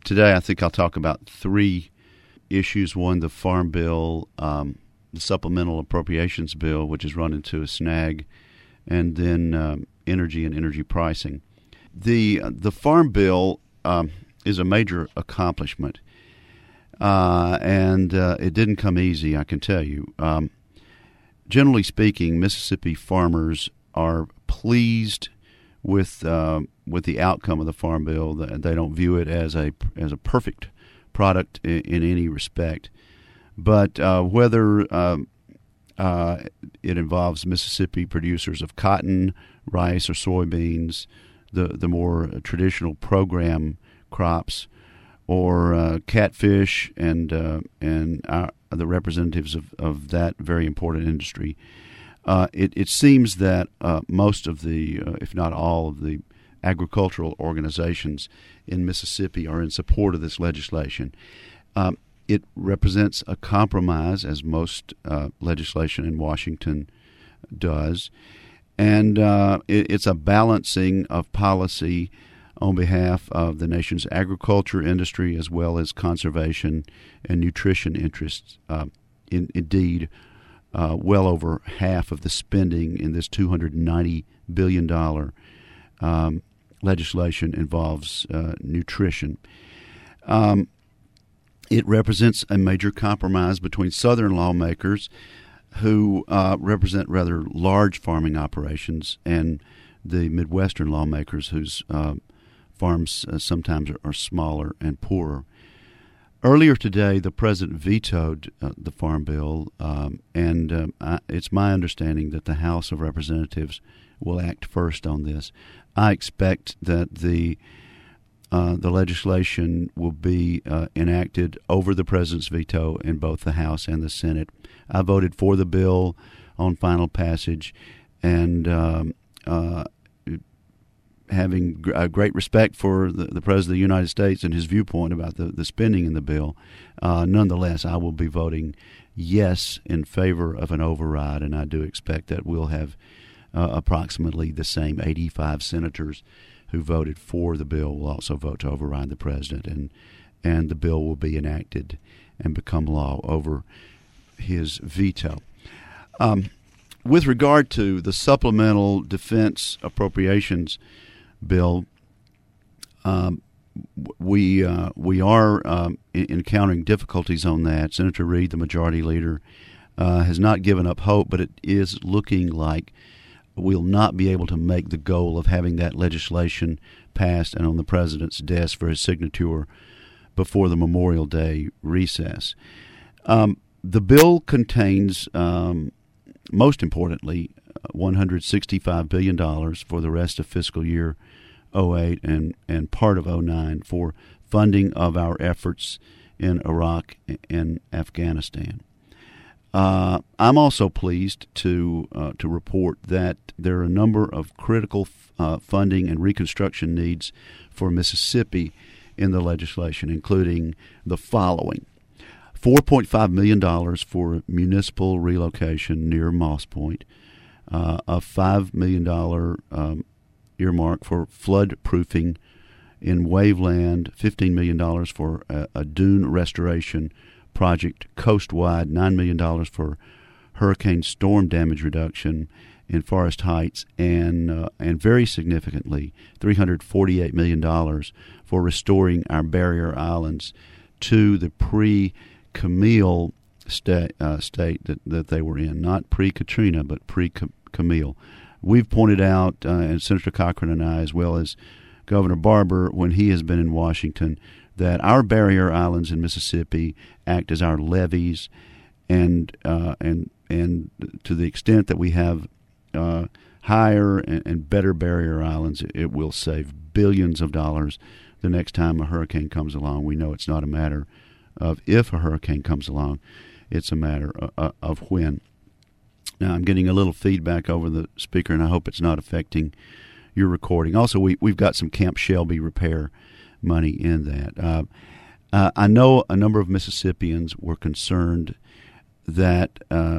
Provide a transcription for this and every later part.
Today I think I'll talk about three issues. One, the Farm Bill, the Supplemental Appropriations Bill, which has run into a snag, and then energy and energy pricing. The Farm Bill is a major accomplishment, and it didn't come easy, I can tell you. Generally speaking, Mississippi farmers are pleased with the outcome of the Farm Bill. They don't view it as a perfect product in any respect, but whether it involves Mississippi producers of cotton, rice, or soybeans, the more traditional program crops, or catfish and the representatives of that very important industry. It seems that most of the, if not all of the agricultural organizations in Mississippi are in support of this legislation. It represents a compromise, as most legislation in Washington does, and it's a balancing of policy on behalf of the nation's agriculture industry as well as conservation and nutrition interests. Indeed, well over half of the spending in this $290 billion legislation involves nutrition. It represents a major compromise between Southern lawmakers who represent rather large farming operations and the Midwestern lawmakers whose farms sometimes are smaller and poorer. Earlier today, the president vetoed the Farm Bill, and it's my understanding that the House of Representatives will act first on this. I expect that the legislation will be enacted over the president's veto in both the House and the Senate. I voted for the bill on final passage, and having great respect for the President of the United States and his viewpoint about the spending in the bill, nonetheless, I will be voting yes in favor of an override, and I do expect that we'll have approximately the same 85 senators who voted for the bill will also vote to override the president, and the bill will be enacted and become law over his veto. With regard to the Supplemental Defense Appropriations Bill, we are encountering difficulties on that. Senator Reid, the majority leader, has not given up hope, but it is looking like we'll not be able to make the goal of having that legislation passed and on the president's desk for his signature before the Memorial Day recess. The bill contains, most importantly, $165 billion for the rest of fiscal year 2008 and part of 2009 for funding of our efforts in Iraq and Afghanistan. I'm also pleased to report that there are a number of critical funding and reconstruction needs for Mississippi in the legislation, including the following: $4.5 million for municipal relocation near Moss Point, a $5 million earmark for flood proofing in Waveland, $15 million for a dune restoration project coastwide, $9 million for hurricane storm damage reduction in Forest Heights, and very significantly, $348 million for restoring our barrier islands to the pre-Camille state that they were in, not pre-Katrina, but pre-Camille. We've pointed out, and Senator Cochran and I, as well as Governor Barber, when he has been in Washington, that our barrier islands in Mississippi act as our levees, and to the extent that we have higher and better barrier islands, it will save billions of dollars the next time a hurricane comes along. We know it's not a matter of if a hurricane comes along, it's a matter of when. Now, I'm getting a little feedback over the speaker, and I hope it's not affecting your recording. Also, we've got some Camp Shelby repair money in that. I know a number of Mississippians were concerned that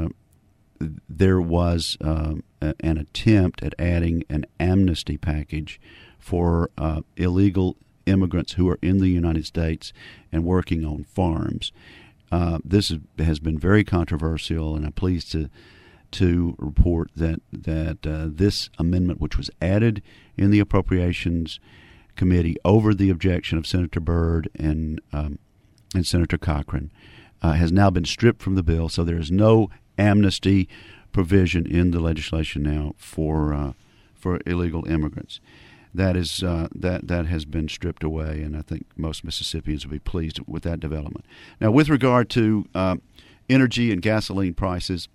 there was an attempt at adding an amnesty package for illegal immigrants who are in the United States and working on farms. This has been very controversial, and I'm pleased to report that this amendment, which was added in the Appropriations Committee over the objection of Senator Byrd and Senator Cochran, has now been stripped from the bill. So there is no amnesty provision in the legislation now for illegal immigrants. That has been stripped away, and I think most Mississippians will be pleased with that development. Now, with regard to energy and gasoline prices,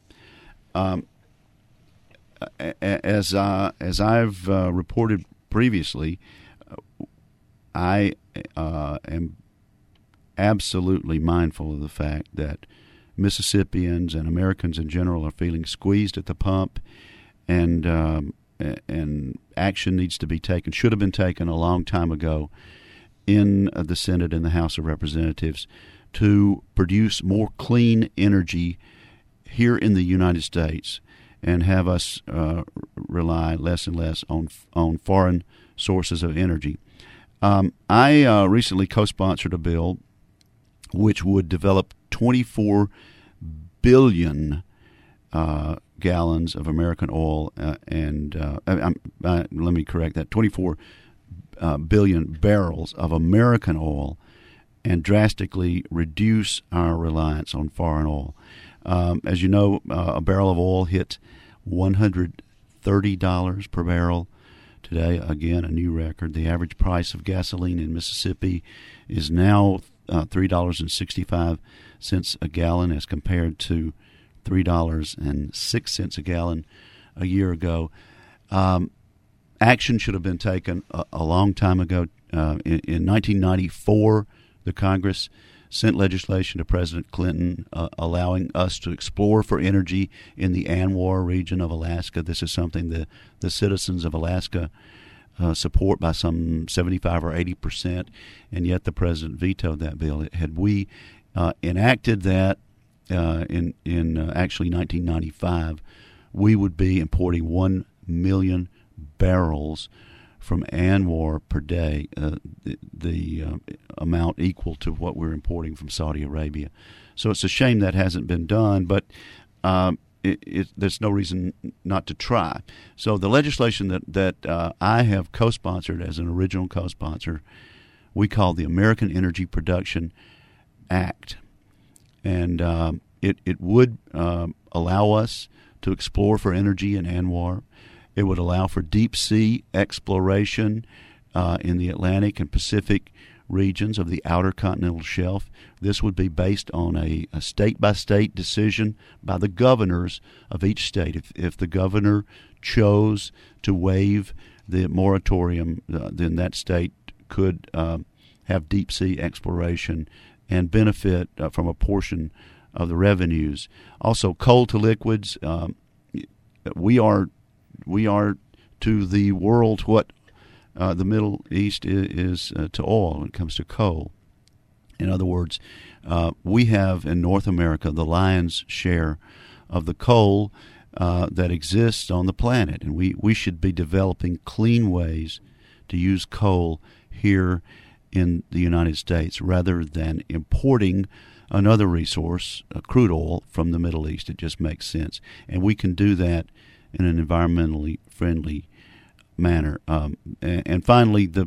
as I've reported previously, I am absolutely mindful of the fact that Mississippians and Americans in general are feeling squeezed at the pump, and action needs to be taken, should have been taken a long time ago in the Senate and the House of Representatives to produce more clean energy here in the United States and have us rely less and less on foreign sources of energy. I recently co-sponsored a bill which would develop 24 billion gallons of American oil, let me correct that, 24 billion barrels of American oil, and drastically reduce our reliance on foreign oil. As you know, a barrel of oil hit $130 per barrel today. Again, a new record. The average price of gasoline in Mississippi is now $3.65 a gallon, as compared to $3.06 a gallon a year ago. Action should have been taken a long time ago. In 1994, the Congress sent legislation to President Clinton allowing us to explore for energy in the ANWR region of Alaska. This is something the citizens of Alaska support by some 75 or 80%, and yet the president vetoed that bill. Had we enacted that in actually 1995, we would be importing 1 million barrels from ANWR per day, the amount equal to what we're importing from Saudi Arabia. So it's a shame that hasn't been done, but there's no reason not to try. So the legislation that I have co-sponsored as an original co-sponsor, we call the American Energy Production Act. And it would allow us to explore for energy in ANWR. It would allow for deep sea exploration in the Atlantic and Pacific regions of the outer continental shelf. This would be based on a state-by-state decision by the governors of each state. If the governor chose to waive the moratorium, then that state could have deep sea exploration and benefit from a portion of the revenues. Also, coal to liquids. We are to the world what the Middle East is to oil when it comes to coal. In other words, we have in North America the lion's share of the coal that exists on the planet, and we should be developing clean ways to use coal here in the United States rather than importing another resource, crude oil, from the Middle East. It just makes sense, and we can do that in an environmentally friendly manner. And finally, the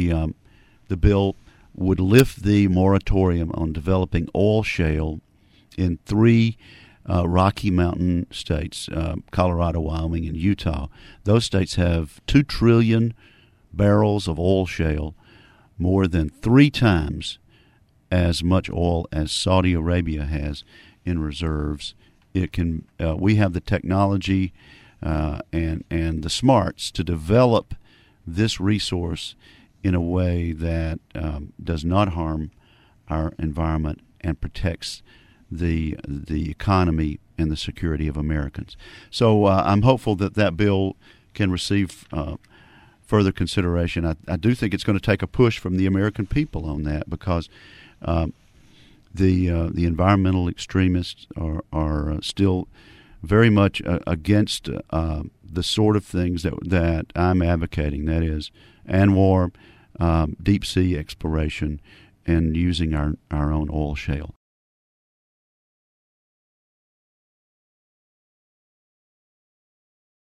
bill would lift the moratorium on developing oil shale in 3 Rocky Mountain states, Colorado, Wyoming, and Utah. Those states have 2 trillion barrels of oil shale, more than 3 times as much oil as Saudi Arabia has in reserves. It can. We have the technology and the smarts to develop this resource in a way that does not harm our environment and protects the economy and the security of Americans. So I'm hopeful that bill can receive further consideration. I do think it's going to take a push from the American people on that, because the environmental extremists are still very much against the sort of things that I'm advocating. That is, ANWR, deep sea exploration and using our own oil shale.